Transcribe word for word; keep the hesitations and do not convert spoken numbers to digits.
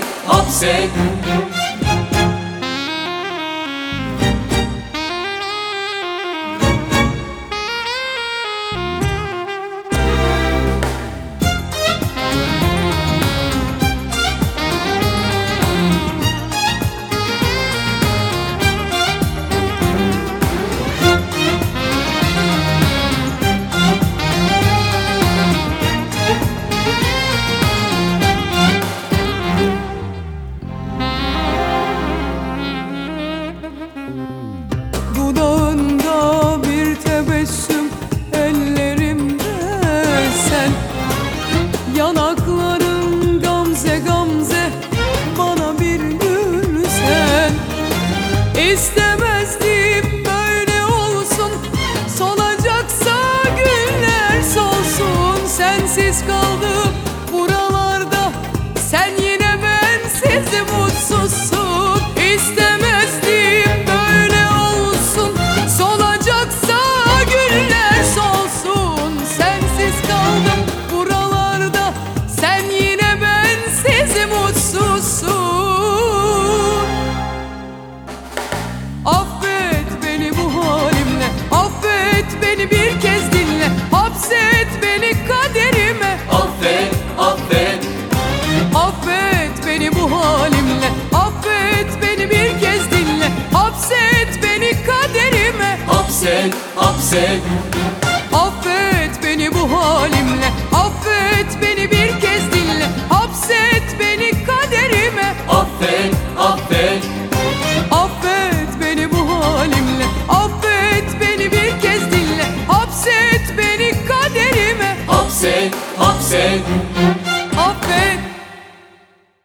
hapset. Dudağında bir tebessüm, ellerimde sen. Yanakların gamze gamze, bana bir gül sen. İstemezdim böyle olsun, solacaksa güller solsun. Sensiz kaldım buralarda, sen yine bensiz mutsuzsun. İstemezdim böyle olsun, solacaksa güller solsun. Sensiz kaldım buralarda, sen yine bensiz mutsuzsun. Affet beni bu halimle, affet beni bir kez dinle. Hapset beni kaderime, Affet, affet, affet beni bu halimle. Affet beni bir kez dinle. Hapset beni kaderime, hapset, hapset. affet beni bu halimle.